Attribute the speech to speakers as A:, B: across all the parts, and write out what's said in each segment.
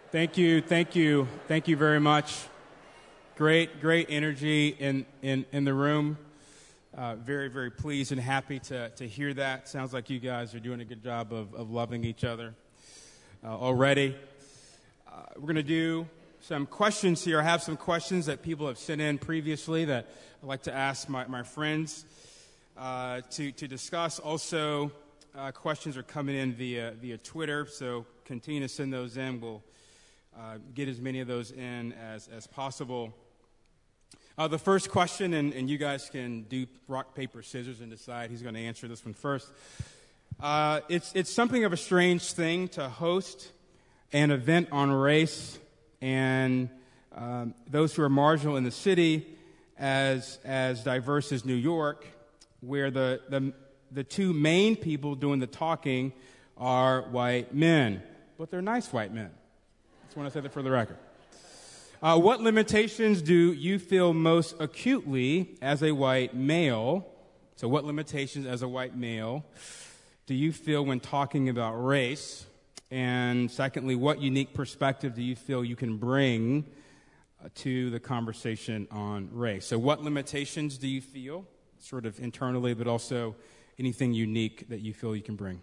A: Thank you very much. Great energy in the room. Very pleased and happy to hear that. Sounds like you guys are doing a good job of loving each other already. We're going to do some questions here. I have some questions that people have sent in previously that I'd like to ask my friends to discuss. Also, questions are coming in via Twitter, so continue to send those in. We'll get as many of those in as possible. The first question, and you guys can do rock, paper, scissors and decide who's going to answer this one first. It's something of a strange thing to host an event on race and those who are marginal in the city as diverse as New York, where the two main people doing the talking are white men, but they're nice white men. Just want to say that for the record. What limitations do you feel most acutely as a white male? So what limitations as a white male do you feel when talking about race? And secondly, what unique perspective do you feel you can bring to the conversation on race? So what limitations do you feel, sort of internally, but also anything unique that you feel you can bring?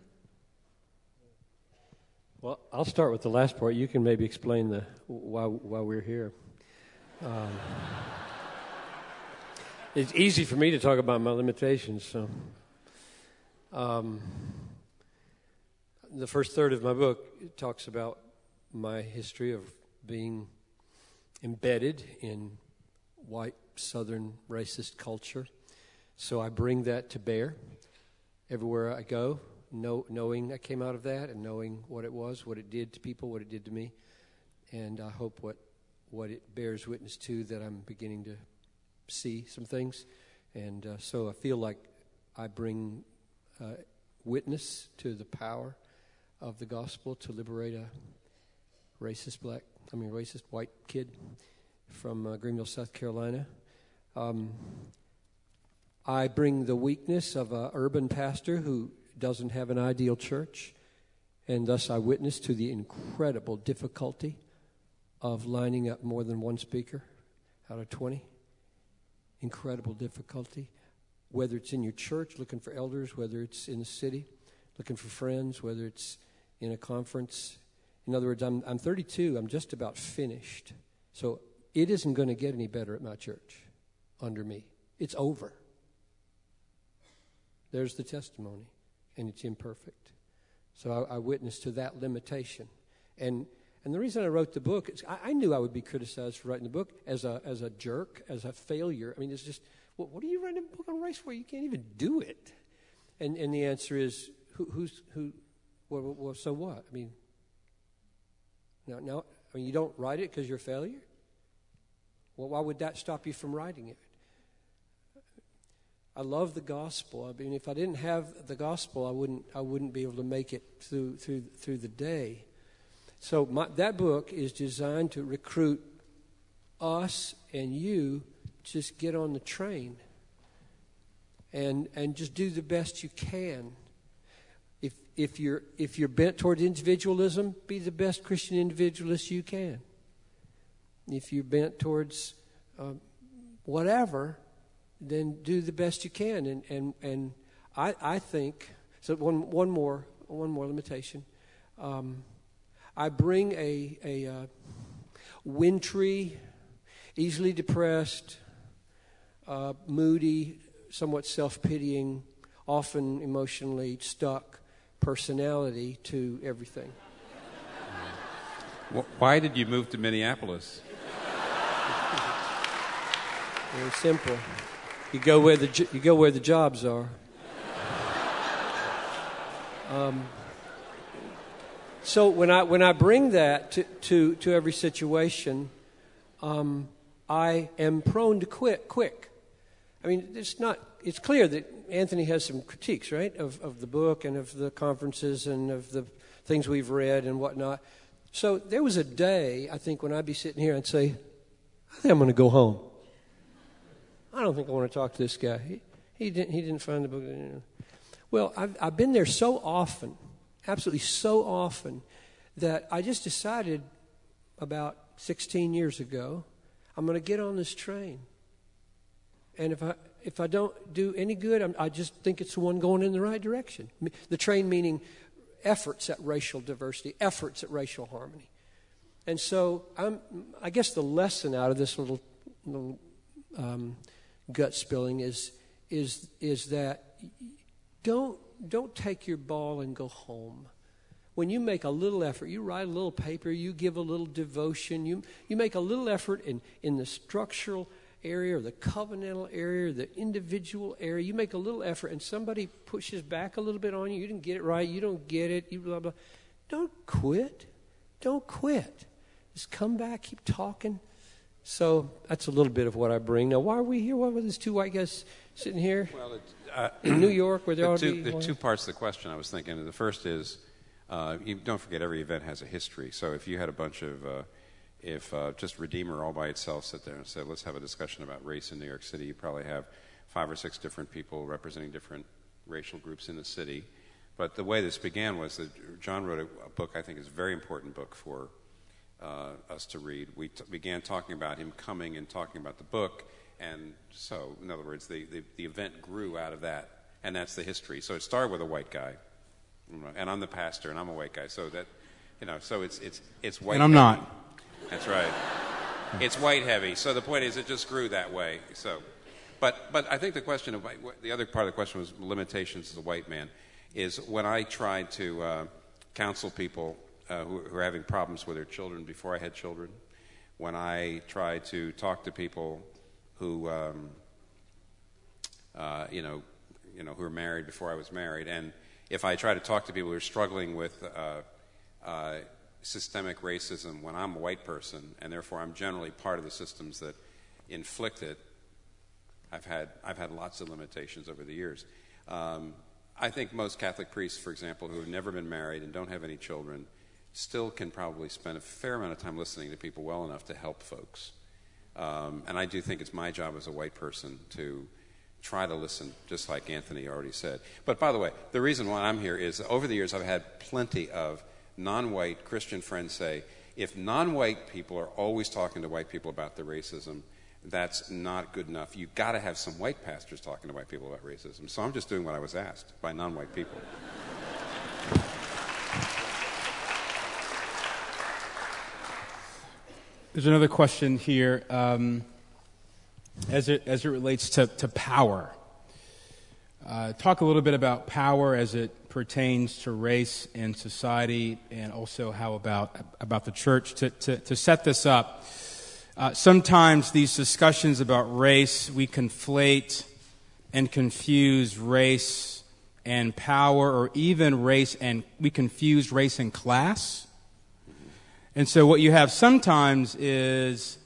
B: Well, I'll start with the last part. You can maybe explain why we're here. It's easy for me to talk about my limitations. So, the first third of my book talks about my history of being embedded in white Southern racist culture. So I bring that to bear everywhere I go. Knowing I came out of that and knowing what it was, what it did to people, what it did to me. And I hope what it bears witness to, that I'm beginning to see some things. And so I feel like I bring witness to the power of the gospel to liberate a racist white kid from Greenville, South Carolina. I bring the weakness of an urban pastor who doesn't have an ideal church, and thus I witness to the incredible difficulty of lining up more than one speaker out of 20. Incredible difficulty, whether it's in your church looking for elders, whether it's in the city looking for friends, whether it's in a conference. In other words, I'm 32, I'm just about finished. So it isn't going to get any better at my church under me. It's over. There's the testimony. And it's imperfect. So I witnessed to that limitation. And the reason I wrote the book is I knew I would be criticized for writing the book as a jerk, as a failure. I mean, it's just, what are you writing a book on race for? You can't even do it. And the answer is, so what? I mean, you don't write it because you're a failure? Well, why would that stop you from writing it? I love the gospel. I mean, if I didn't have the gospel, I wouldn't be able to make it through the day. So that book is designed to recruit us and you. Just get on the train and just do the best you can. If you're bent toward individualism, be the best Christian individualist you can. If you're bent towards whatever, then do the best you can. And I think, so one more limitation. I bring a wintry, easily depressed, moody, somewhat self-pitying, often emotionally stuck personality to everything.
C: Why did you move to Minneapolis?
B: Very simple. You go where the jobs are. So when I bring that to every situation, I am prone to quit quick. I mean, it's clear that Anthony has some critiques, right, of the book and of the conferences and of the things we've read and whatnot. So there was a day, I think, when I'd be sitting here and say, I think I'm going to go home. I don't think I want to talk to this guy. He didn't find the book. Well, I've been there so often, absolutely so often, that I just decided about 16 years ago, I'm going to get on this train. And if I don't do any good, I just think it's the one going in the right direction. The train meaning efforts at racial diversity, efforts at racial harmony. And so I guess the lesson out of this little gut spilling is that don't take your ball and go home. When you make a little effort, you write a little paper, you give a little devotion, you make a little effort in the structural area or the covenantal area or the individual area, you make a little effort and somebody pushes back a little bit on you, you didn't get it right, you don't get it, you blah, blah. Don't quit. Don't quit. Just come back, keep talking. So that's a little bit of what I bring. Now, why are we here? Why were these two white guys sitting here?
C: Well,
B: in New York, where there are
C: two parts of the question I was thinking. The first is, you don't forget every event has a history. So if you had a bunch of, just Redeemer all by itself sit there and said, let's have a discussion about race in New York City, you probably have 5 or 6 different people representing different racial groups in the city. But the way this began was that John wrote a book I think is a very important book for us to read. We began talking about him coming and talking about the book. And so, in other words, the event grew out of that, and that's the history. So it started with a white guy, and I'm the pastor, and I'm a white guy. So that, so it's white.
A: And I'm
C: heavy.
A: not.
C: That's right. It's white heavy. So the point is, it just grew that way. So, but I think the other part of the question was limitations as a white man. Is when I tried to counsel people who are having problems with their children before I had children, when I tried to talk to people who, who were married before I was married, and if I try to talk to people who are struggling with systemic racism when I'm a white person, and therefore I'm generally part of the systems that inflict it, I've had lots of limitations over the years. I think most Catholic priests, for example, who have never been married and don't have any children, still can probably spend a fair amount of time listening to people well enough to help folks. And I do think it's my job as a white person to try to listen, just like Anthony already said. But by the way, the reason why I'm here is over the years I've had plenty of non-white Christian friends say, if non-white people are always talking to white people about the racism, that's not good enough. You've got to have some white pastors talking to white people about racism. So I'm just doing what I was asked by non-white people.
A: There's another question here as it relates to power. Talk a little bit about power as it pertains to race in society, and also how about the church. To set this up, sometimes these discussions about race, we conflate and confuse race and power, or even race and we confuse race and class. And so what you have sometimes is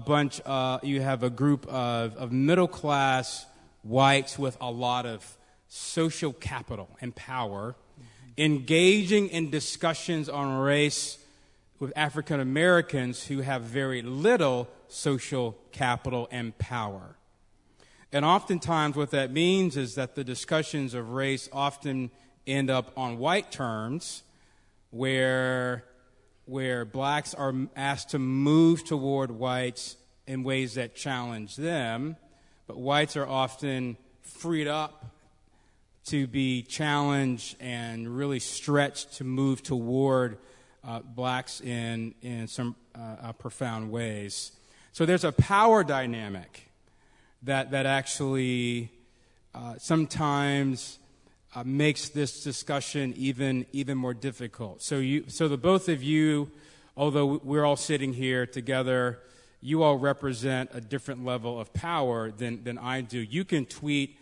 A: you have a group of middle-class whites with a lot of social capital and power engaging in discussions on race with African Americans who have very little social capital and power. And oftentimes what that means is that the discussions of race often end up on white terms, where blacks are asked to move toward whites in ways that challenge them, but whites are often freed up to be challenged and really stretched to move toward blacks in some profound ways. So there's a power dynamic that actually sometimes makes this discussion even more difficult. So the both of you, although we're all sitting here together, you all represent a different level of power than I do. You could tweet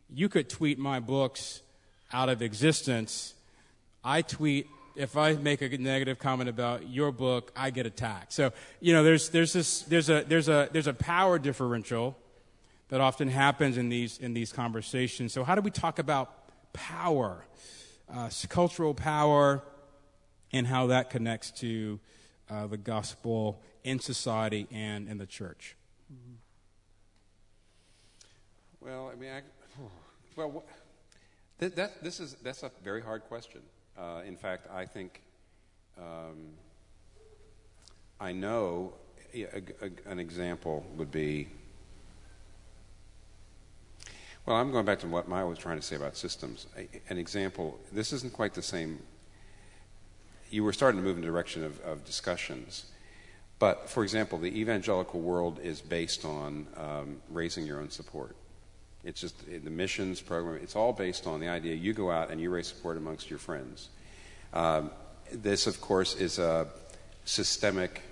A: my books out of existence. I tweet. If I make a negative comment about your book, I get attacked. So there's a power differential that often happens in these conversations. So how do we talk about power, cultural power, and how that connects to the gospel in society and in the church?
C: Well, I mean, that's a very hard question. In fact, I think I know an example would be, well, I'm going back to what Maya was trying to say about systems. An example, this isn't quite the same. You were starting to move in the direction of discussions. But, for example, the evangelical world is based on raising your own support. It's just the missions program. It's all based on the idea you go out and you raise support amongst your friends. This, of course, is a systemic.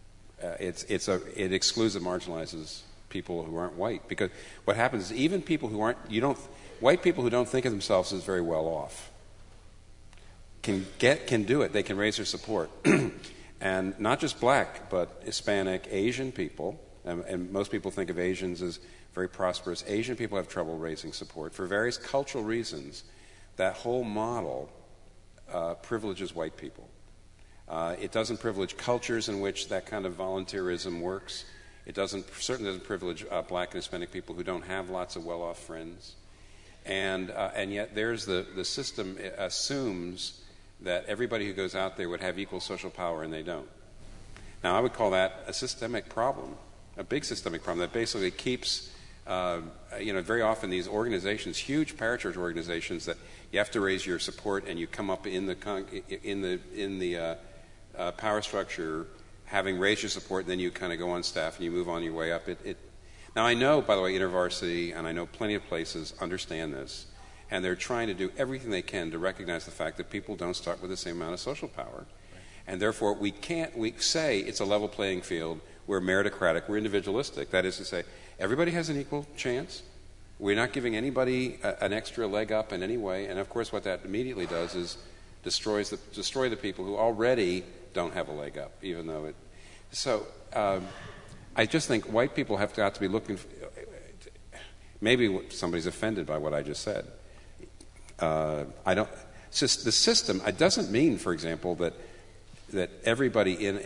C: It excludes and marginalizes people who aren't white, because what happens is even people who aren't white people who don't think of themselves as very well off can do it. They can raise their support, and not just black, but Hispanic, Asian people, and most people think of Asians as very prosperous. Asian people have trouble raising support for various cultural reasons. That whole model privileges white people. It doesn't privilege cultures in which that kind of volunteerism works. It certainly doesn't privilege black and Hispanic people who don't have lots of well-off friends. And yet there's the system assumes that everybody who goes out there would have equal social power, and they don't. Now, I would call that a systemic problem, a big systemic problem that basically keeps, very often these organizations, huge parachurch organizations, that you have to raise your support, and you come up in the power structure, having raised your support, and then you kind of go on staff and you move on your way up. Now, I know, by the way, InterVarsity, and I know plenty of places understand this, and they're trying to do everything they can to recognize the fact that people don't start with the same amount of social power. Right. And therefore, we say it's a level playing field, we're meritocratic, we're individualistic. That is to say, everybody has an equal chance. We're not giving anybody an extra leg up in any way. And of course, what that immediately does is destroy the people who already don't have a leg up, even though it. So I just think white people have got to be looking. Maybe somebody's offended by what I just said. I don't. The system. It doesn't mean, for example, that everybody in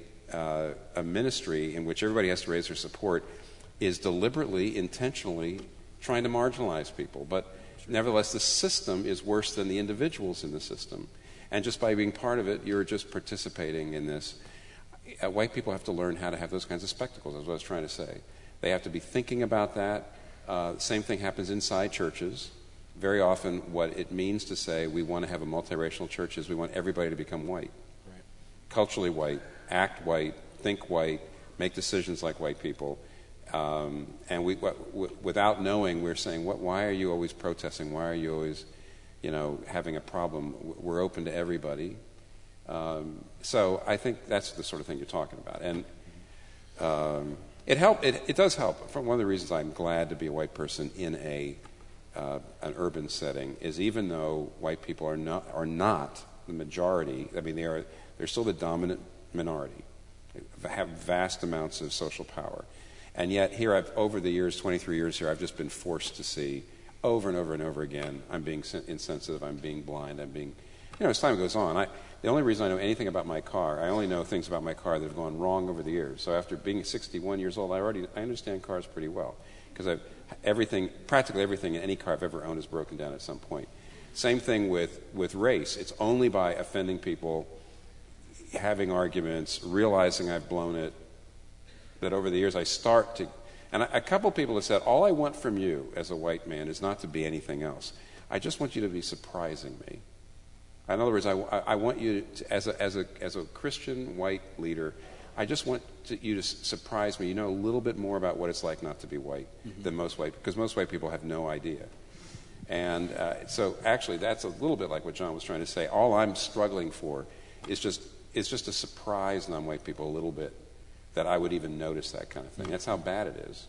C: a ministry in which everybody has to raise their support is deliberately, intentionally trying to marginalize people. But nevertheless, the system is worse than the individuals in the system. And just by being part of it, you're just participating in this. White people have to learn how to have those kinds of spectacles, is what I was trying to say. They have to be thinking about that. The same thing happens inside churches. Very often what it means to say we want to have a multiracial church is we want everybody to become white. Right. Culturally white, act white, think white, make decisions like white people. And without knowing, we're saying, why are you always protesting? Why are you always, having a problem? We're open to everybody. So I think that's the sort of thing you're talking about. And it does help. One of the reasons I'm glad to be a white person in an urban setting is, even though white people are not the majority, I mean they're still the dominant minority. They have vast amounts of social power. And yet here over the years, 23 years here, I've just been forced to see over and over and over again, I'm being insensitive, I'm being blind, as time goes on, the only reason I know anything about my car, I only know things about my car that have gone wrong over the years. So after being 61 years old, I understand cars pretty well, because practically everything in any car I've ever owned is broken down at some point. Same thing with race. It's only by offending people, having arguments, realizing I've blown it, that over the years I start to. And a couple people have said, all I want from you as a white man is not to be anything else. I just want you to be surprising me. In other words, I want you to, as a Christian white leader, I just want you to surprise me. A little bit more about what it's like not to be white than most white, because most white people have no idea. And so actually that's a little bit like what John was trying to say. All I'm struggling for is just a surprise non-white people a little bit, that I would even notice that kind of thing. That's how bad it is.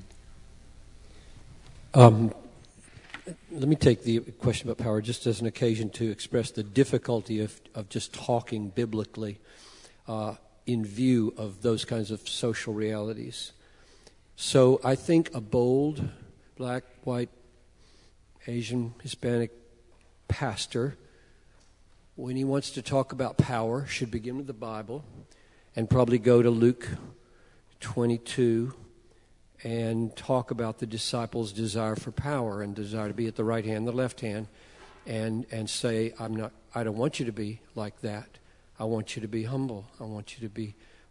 B: Let me take the question about power just as an occasion to express the difficulty of just talking biblically in view of those kinds of social realities. So I think a bold, black, white, Asian, Hispanic pastor, when he wants to talk about power, should begin with the Bible and probably go to Luke 22 and talk about the disciples' desire for power and desire to be at the right hand, the left hand, and say, I don't want you to be like that. I want you to be humble. I want you to be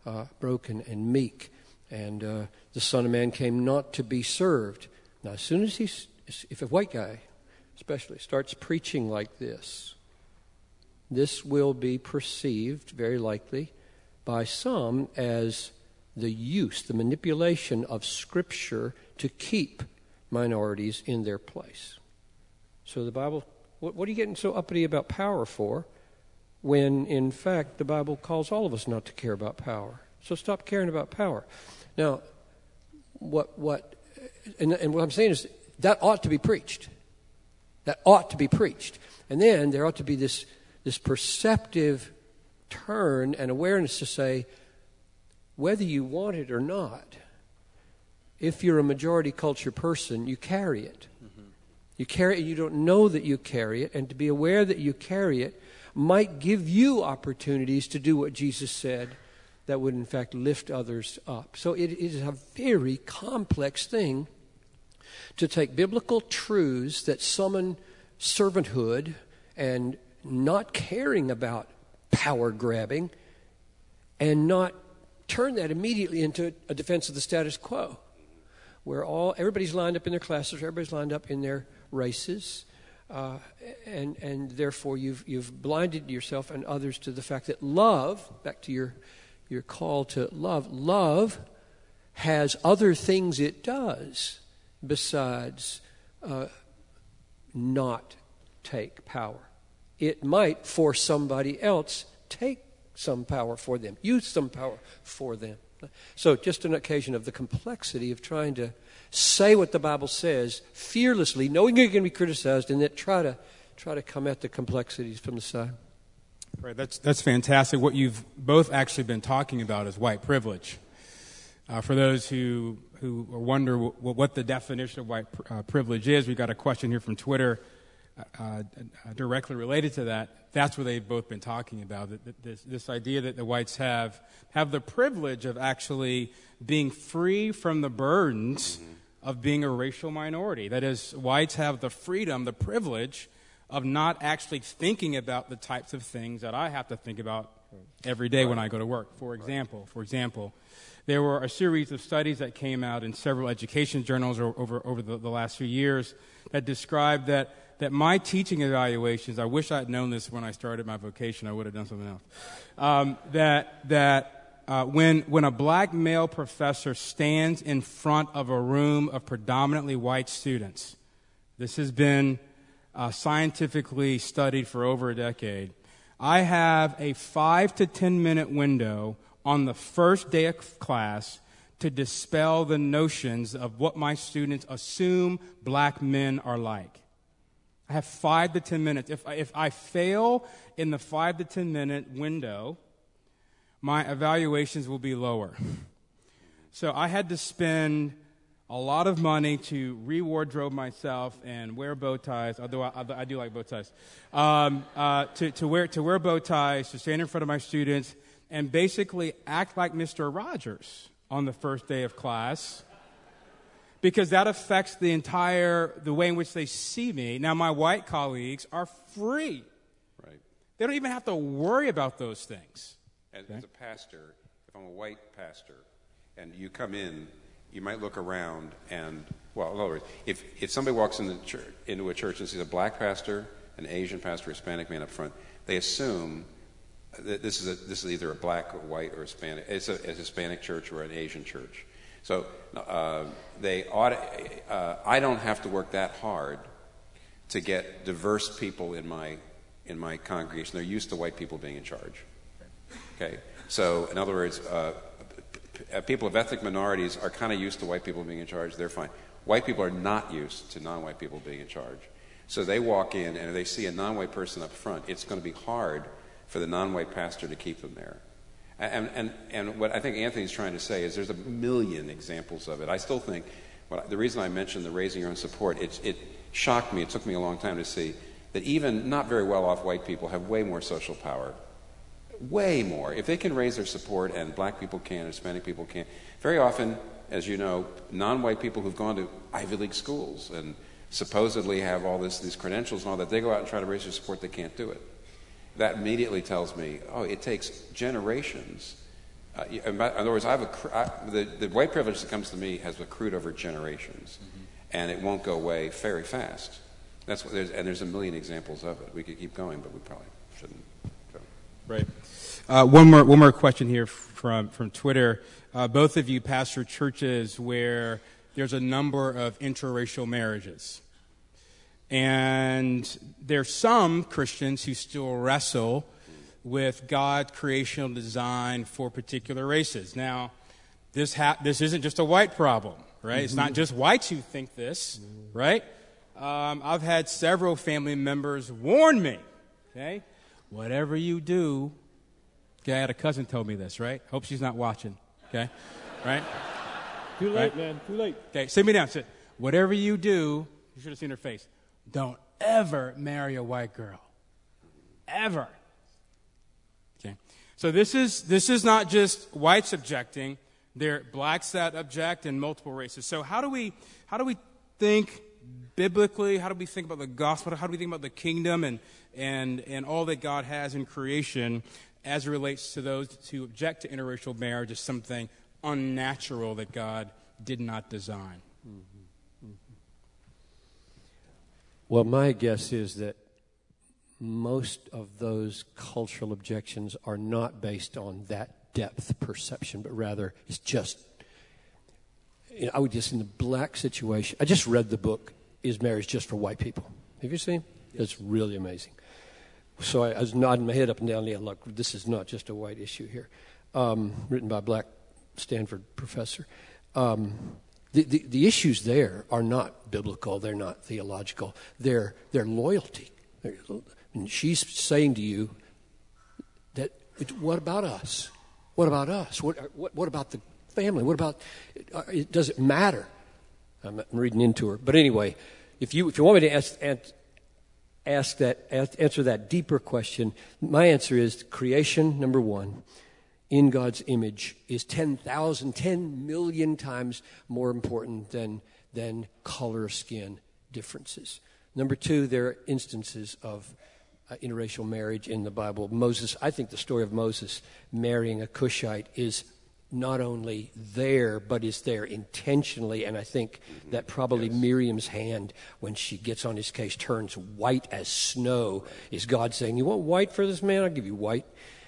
B: broken and meek. And the Son of Man came not to be served. Now, as soon as if a white guy especially starts preaching like this will be perceived, very likely, by some as the manipulation of Scripture to keep minorities in their place. So the Bible, what are you getting so uppity about power for, when, in fact, the Bible calls all of us not to care about power? So stop caring about power. Now, what I'm saying is that ought to be preached. That ought to be preached. And then there ought to be this perceptive turn and awareness to say, whether you want it or not, if you're a majority culture person, you carry it. Mm-hmm. You carry it, you don't know that you carry it, and to be aware that you carry it might give you opportunities to do what Jesus said that would in fact lift others up. So it is a very complex thing to take biblical truths that summon servanthood and not caring about power grabbing and not turn that immediately into a defense of the status quo, where everybody's lined up in their classes, everybody's lined up in their races, and therefore you've blinded yourself and others to the fact that love, back to your call to love has other things it does besides not take power. It might, for somebody else, take some power for them, use some power for them. So just an occasion of the complexity of trying to say what the Bible says fearlessly, knowing you're going to be criticized, and then try to come at the complexities from the side.
A: Right, that's fantastic. What you've both actually been talking about is white privilege. For those who wonder what the definition of white privilege is, we've got a question here from Twitter directly related to that. That's what they've both been talking about, this idea that the whites have the privilege of actually being free from the burdens of being a racial minority. That is, whites have the freedom, the privilege of not actually thinking about the types of things that I have to think about every day when I go to work. For example, there were a series of studies that came out in several education journals over the last few years that described that my teaching evaluations, I wish I had known this when I started my vocation, I would have done something else, when a black male professor stands in front of a room of predominantly white students, this has been scientifically studied for over a decade, I have a 5 to 10 minute window on the first day of class to dispel the notions of what my students assume black men are like. I have 5 to 10 minutes. If I fail in the 5 to 10 minute window, my evaluations will be lower. So I had to spend a lot of money to re-wardrobe myself and wear bow ties, although I do like bow ties, to wear bow ties, to stand in front of my students, and basically act like Mr. Rogers on the first day of class, because that affects the way in which they see me. Now, my white colleagues are free.
C: Right.
A: They don't even have to worry about those things.
C: As a pastor, if I'm a white pastor, and you come in, you might look around and, well, in other words, if somebody walks into a church and sees a black pastor, an Asian pastor, a Hispanic man up front, they assume that this is either a black or white or Hispanic. It's a Hispanic church or an Asian church. So I don't have to work that hard to get diverse people in my congregation. They're used to white people being in charge. Okay, so in other words, people of ethnic minorities are kind of used to white people being in charge. They're fine. White people are not used to non-white people being in charge. So they walk in, and if they see a non-white person up front, it's going to be hard for the non-white pastor to keep them there. And what I think Anthony's trying to say is there's a million examples of it. I still think, the reason I mentioned the raising your own support, it shocked me, it took me a long time to see that even not very well-off white people have way more social power. Way more. If they can raise their support, and black people can, Hispanic people can, very often, as you know, non-white people who've gone to Ivy League schools and supposedly have all these credentials and all that, they go out and try to raise their support, they can't do it. That immediately tells me, it takes generations In other words, the white privilege that comes to me has accrued over generations, and it won't go away very fast. That's what there's a million examples of it. We could keep going, but we probably shouldn't. So.
A: Right. One more question here from Twitter. Both of you pastor churches where there's a number of interracial marriages. And there's some Christians who still wrestle with God's creational design for particular races. Now, this isn't just a white problem, right? Mm-hmm. It's not just whites who think this, right? I've had several family members warn me, okay? Whatever you do, okay, I had a cousin told me this, right? Hope she's not watching, okay? Right?
D: Too late,
A: right?
D: man, too late.
A: Okay, sit me down. Sit. Whatever you do, you should have seen her face. Don't ever marry a white girl. Ever. Okay. So this is not just whites objecting. There are blacks that object and multiple races. So how do we think biblically? How do we think about the gospel? How do we think about the kingdom and all that God has in creation as it relates to those who object to interracial marriage as something unnatural that God did not design?
B: Mm-hmm. Mm-hmm. Well, my guess is that most of those cultural objections are not based on that depth perception, but rather it's just, I would just, in the black situation, I just read the book, Is Marriage Just for White People? Have you seen? It's really amazing. So I was nodding my head up and down, yeah, look, this is not just a white issue here. Written by a black Stanford professor. The issues there are not biblical, they're not theological, they're loyalty. And she's saying to you that, what about us? What about us? What about the family? What about, does it matter? I'm reading into her. But anyway, if you want me to answer that deeper question, my answer is creation, number one, in God's image is 10 million times more important than color, skin differences. Number two, there are instances of interracial marriage in the Bible. Moses, I think the story of Moses marrying a Cushite is not only there, but is there intentionally, and I think that probably Miriam's hand, when she gets on his case, turns white as snow. Is God saying, you want white for this man? I'll give you white.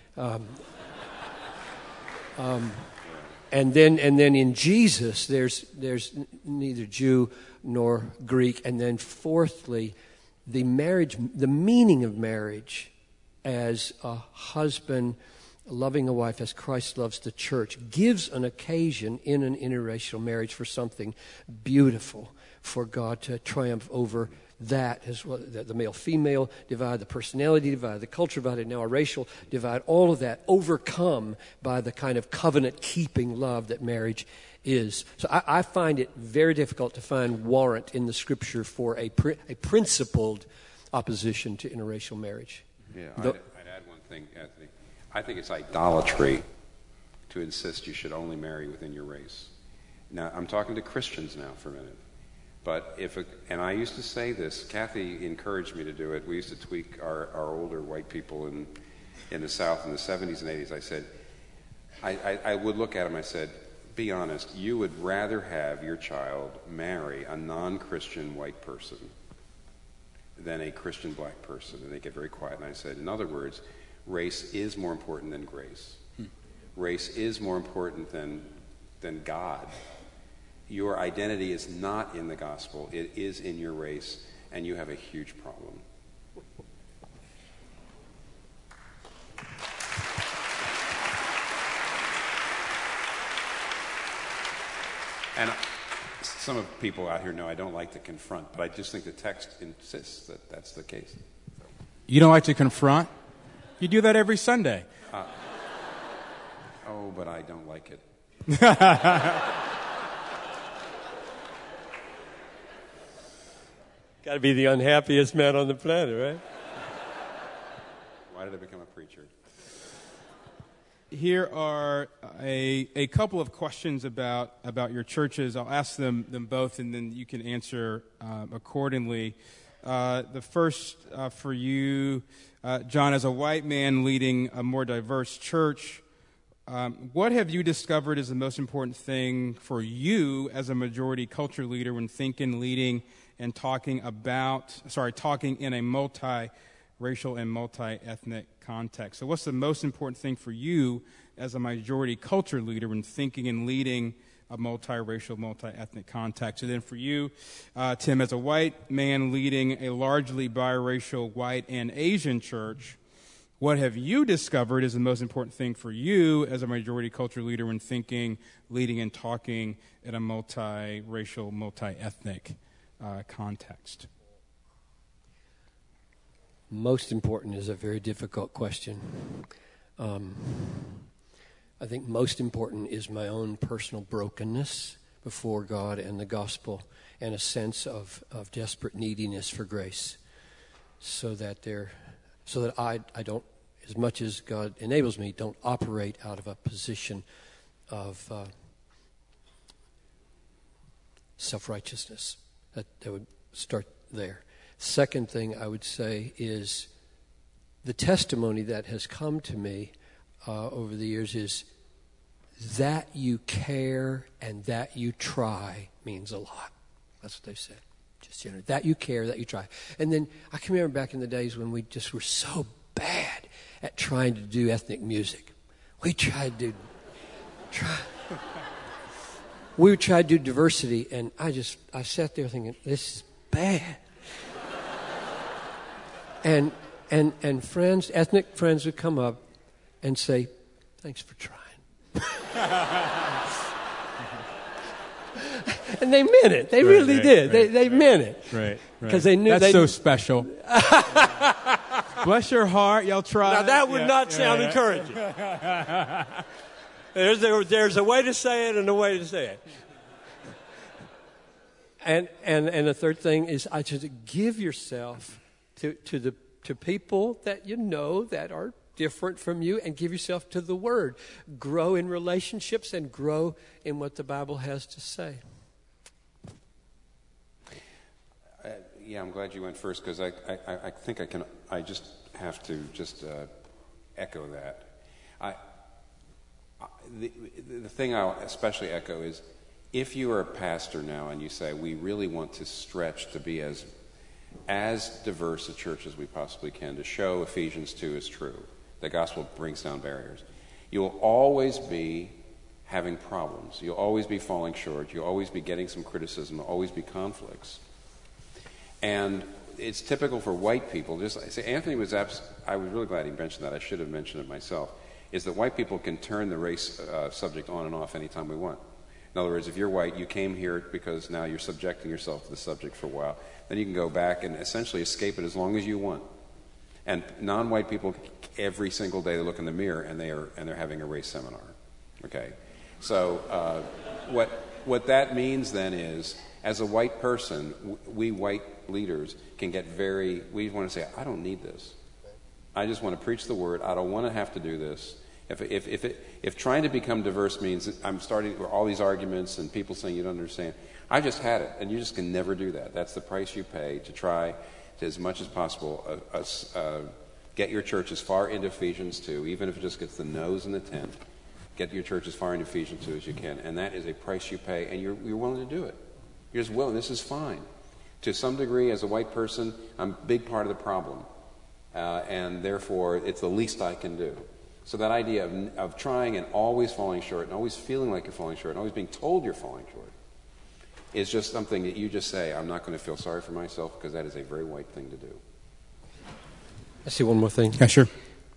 B: And then in Jesus, there's neither Jew nor Greek. And then fourthly, the meaning of marriage as a husband loving a wife as Christ loves the church gives an occasion in an interracial marriage for something beautiful, for God to triumph over that as well, the male-female divide, the personality divide, the culture divide, and now a racial divide, all of that overcome by the kind of covenant-keeping love that marriage is. So I find it very difficult to find warrant in the Scripture for a principled opposition to interracial marriage.
C: Yeah, I'd add one thing, Anthony. I think it's idolatry to insist you should only marry within your race. Now, I'm talking to Christians now for a minute. But and I used to say this, Kathy encouraged me to do it. We used to tweak our older white people in the South in the 70s and 80s. I said, I would look at them, I said, be honest, you would rather have your child marry a non-Christian white person than a Christian black person. And they get very quiet. And I said, in other words, race is more important than grace. Race is more important than God. Your identity is not in the gospel. It is in your race, and you have a huge problem. And some of people out here know I don't like to confront, but I just think the text insists that that's the case.
A: You don't like to confront? You do that every Sunday.
C: Oh, but I don't like it.
B: Got to be the unhappiest man on the planet, right?
C: Why did I become a preacher?
A: Here are a couple of questions about your churches. I'll ask them both, and then you can answer accordingly. The first for you, John, as a white man leading a more diverse church, what have you discovered is the most important thing for you as a majority culture leader when thinking, leading, and talking in a multi-racial and multi-ethnic context? So what's the most important thing for you as a majority culture leader when thinking and leading a multiracial, multi-ethnic context? And then for you, Tim, as a white man leading a largely biracial white and Asian church, what have you discovered is the most important thing for you as a majority culture leader when thinking, leading, and talking in a multiracial, multi-ethnic context?
B: Most important is a very difficult question. I think most important is my own personal brokenness before God and the gospel, and a sense of desperate neediness for grace, so that I don't, as much as God enables me, don't operate out of a position of self-righteousness. That would start there. Second thing I would say is the testimony that has come to me over the years is that you care and that you try means a lot. That's what they said. Just generally, that you care, that you try. And then I can remember back in the days when we just were so bad at trying to do ethnic music. We tried to do diversity, and I sat there thinking, this is bad. And friends, ethnic friends would come up and say, thanks for trying. And they meant it. They really did.
A: Right,
B: they meant it.
A: Right.
B: Because they knew
A: that's so special. Bless your heart, y'all try.
B: Now that would not sound encouraging. There's a way to say it and a way to say it. And the third thing is I just give yourself to people that you know that are different from you, and give yourself to the Word. Grow in relationships and grow in what the Bible has to say.
C: Yeah, I'm glad you went first, because I think I just have to echo that. The thing I'll especially echo is, if you are a pastor now and you say, we really want to stretch to be as diverse a church as we possibly can, to show Ephesians 2 is true, the gospel brings down barriers, you'll always be having problems. You'll always be falling short. You'll always be getting some criticism. There'll always be conflicts. And it's typical for white people. Anthony was I was really glad he mentioned that. I should have mentioned it myself. Is that white people can turn the race subject on and off anytime we want. In other words, if you're white, you came here because now you're subjecting yourself to the subject for a while. Then you can go back and essentially escape it as long as you want. And non-white people, every single day they look in the mirror and they're having a race seminar. Okay, so what that means then is, as a white person, we white leaders can get we want to say, I don't need this. I just want to preach the word. I don't want to have to do this. If trying to become diverse means I'm starting all these arguments and people saying you don't understand, I just had it, and you just can never do that. That's the price you pay to try to, as much as possible, get your church as far into Ephesians 2, even if it just gets the nose in the tent. Get your church as far into Ephesians 2 as you can, and that is a price you pay, and you're willing to do it. You're just willing. This is fine. To some degree, as a white person, I'm a big part of the problem, and therefore it's the least I can do. So that idea of trying and always falling short, and always feeling like you're falling short, and always being told you're falling short, is just something that you just say, I'm not going to feel sorry for myself, because that is a very white thing to do.
B: I see one more thing.
A: Yeah, sure.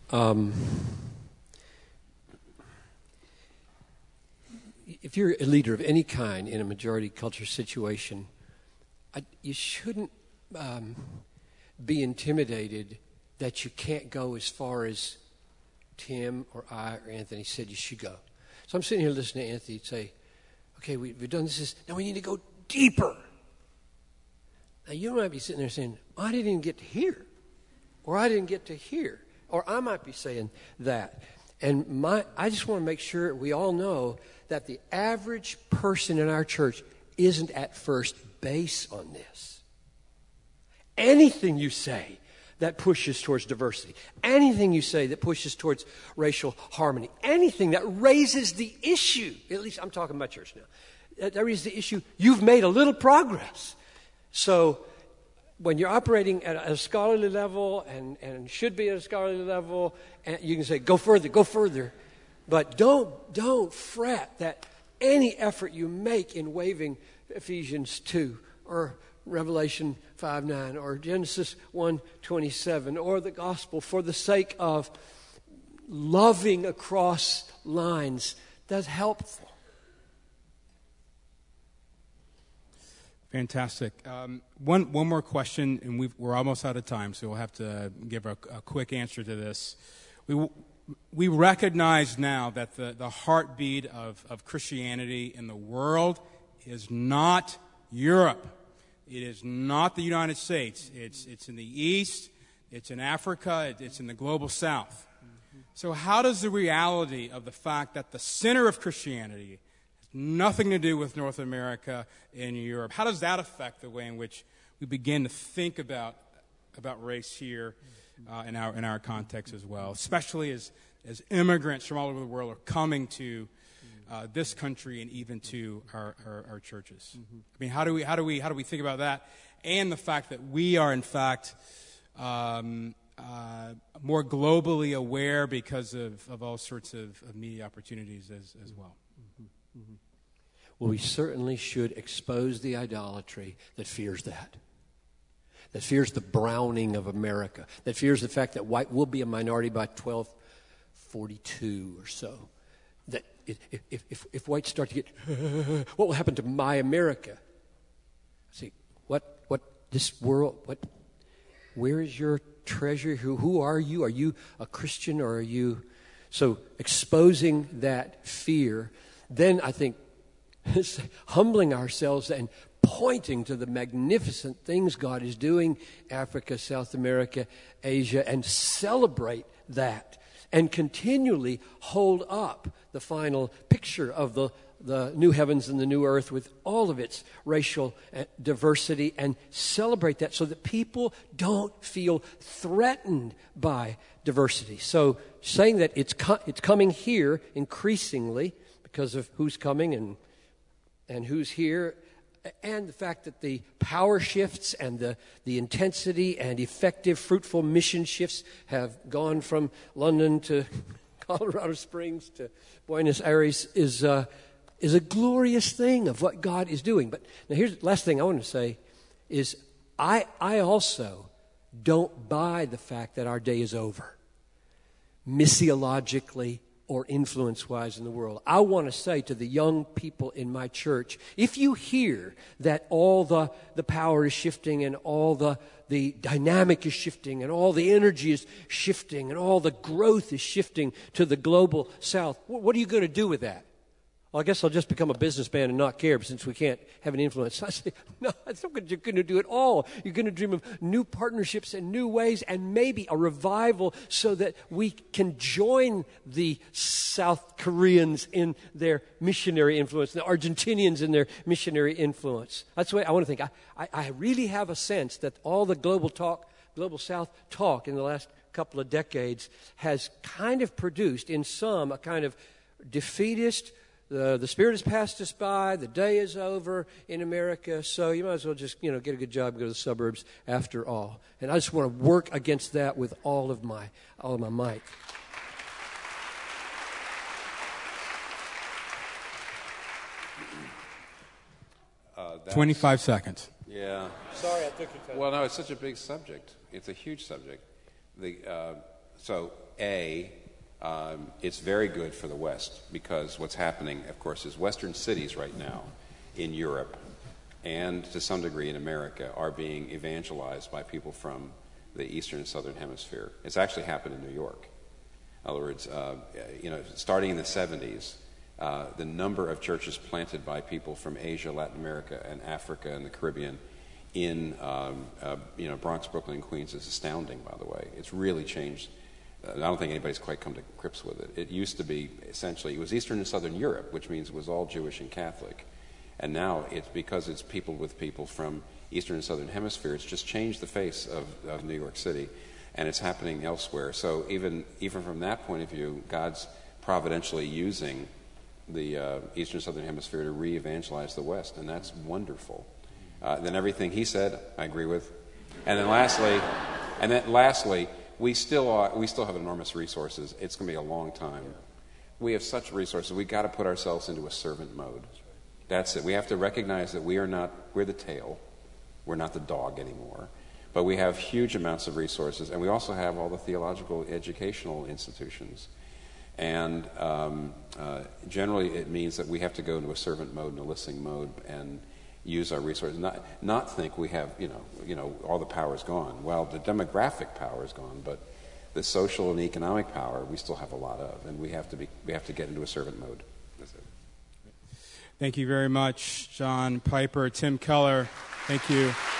B: If you're a leader of any kind in a majority culture situation, you shouldn't be intimidated that you can't go as far as Tim or I or Anthony said you should go. So I'm sitting here listening to Anthony say, okay, we've done this. Now we need to go deeper. Now you might be sitting there saying, I didn't even get to here. Or I didn't get to here. Or I might be saying that. And I just want to make sure we all know that the average person in our church isn't at first base on this. Anything you say that pushes towards diversity, anything you say that pushes towards racial harmony, anything that raises the issue, at least I'm talking about church now, that raises the issue, you've made a little progress. So when you're operating at a scholarly level and should be at a scholarly level, and you can say, go further. But don't fret that any effort you make in waiving Ephesians 2 or Revelation 5:9 or Genesis 1:27 or the gospel for the sake of loving across lines, that's helpful.
A: Fantastic. One more question, and we're almost out of time, so we'll have to give a quick answer to this. We recognize now that the heartbeat of Christianity in the world is not Europe. It is not the United States. It's in the East, it's in Africa, it's in the global South. So how does the reality of the fact that the center of Christianity has nothing to do with North America and Europe, how does that affect the way in which we begin to think about race here in our context as well, especially as immigrants from all over the world are coming to this country and even to our churches? I mean, how do we think about that, and the fact that we are in fact more globally aware because of all sorts of media opportunities as well?
B: Well, we certainly should expose the idolatry that fears that fears the browning of America, that fears the fact that white will be a minority by 1242 or so. That if whites start to get, what will happen to my America? See, what this world, where is your treasure? Who are you? Are you a Christian or are you? So exposing that fear, then I think humbling ourselves and pointing to the magnificent things God is doing, Africa, South America, Asia, and celebrate that. And continually hold up the final picture of the new heavens and the new earth with all of its racial diversity, and celebrate that so that people don't feel threatened by diversity. So saying that it's coming here increasingly because of who's coming and who's here, and the fact that the power shifts and the intensity and effective, fruitful mission shifts have gone from London to Colorado Springs to Buenos Aires is a glorious thing of what God is doing. But now here's the last thing I want to say is I also don't buy the fact that our day is over, missiologically or influence-wise in the world. I want to say to the young people in my church, if you hear that all the power is shifting and all the dynamic is shifting and all the energy is shifting and all the growth is shifting to the global South, what are you going to do with that? Well, I guess I'll just become a businessman and not care since we can't have an influence. I say, no, that's not what you're going to do at all. You're going to dream of new partnerships and new ways and maybe a revival so that we can join the South Koreans in their missionary influence, the Argentinians in their missionary influence. That's the way I want to think. I really have a sense that all the global South talk in the last couple of decades has kind of produced in some a kind of defeatist, the Spirit has passed us by, the day is over in America, so you might as well just, get a good job and go to the suburbs after all. And I just want to work against that with all of my might.
C: That's
A: 25 seconds.
C: Yeah.
B: Sorry, I took your time.
C: Well, no, it's such a big subject. It's a huge subject. It's very good for the West because what's happening, of course, is Western cities right now in Europe and to some degree in America are being evangelized by people from the Eastern and Southern Hemisphere. It's actually happened in New York. In other words, starting in the 70s, the number of churches planted by people from Asia, Latin America, and Africa and the Caribbean in Bronx, Brooklyn, and Queens is astounding, by the way. It's really changed. I don't think anybody's quite come to grips with it. It used to be essentially, it was Eastern and Southern Europe, which means it was all Jewish and Catholic. And now it's because it's people with people from Eastern and Southern Hemisphere. It's just changed the face of New York City. and it's happening elsewhere. So even from that point of view, God's providentially using the Eastern Southern Hemisphere to re-evangelize the West, and that's wonderful. Then everything he said, I agree with. And then lastly, we still have enormous resources. It's going to be a long time. We have such resources. We've got to put ourselves into a servant mode. That's it. We have to recognize that we're the tail. We're not the dog anymore. But we have huge amounts of resources, and we also have all the theological educational institutions. And generally it means that we have to go into a servant mode and a listening mode and use our resources, not think we have, all the power is gone. Well, the demographic power is gone, but the social and economic power we still have a lot of, and we have to get into a servant mode. That's it.
A: Thank you very much, John Piper, Tim Keller. Thank you.